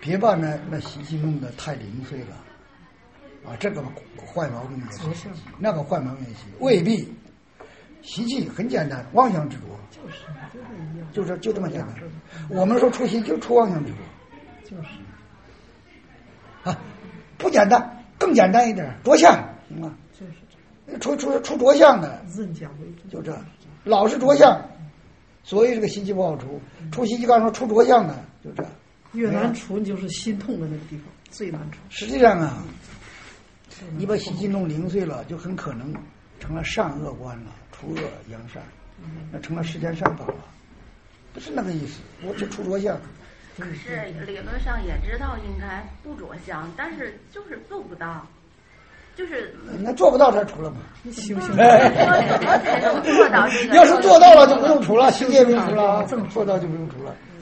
别把那习气弄得太零碎了，啊，这个坏毛病也是，那个坏毛病也是，未必。习气很简单，妄想执着，就这么简单。我们说出习就出妄想执着， 就是啊，不简单，更简单一点，着相行吗？出着相的，就这，老是着相，所以这个习气不好除。出习气刚说出着相的，就这。 越难除，就是心痛的那个地方最难除。 实际上啊，你把习气弄零碎了，就很可能成了善恶观了，除恶扬善，那成了世间善法了，不是那个意思。我只出着相。 可是理论上也知道应该不着相，但是就是做不到，就是那做不到才除了嘛。 修行才能做到这个。 要是做到了就不用除了，修戒不用除了，做到就不用除了。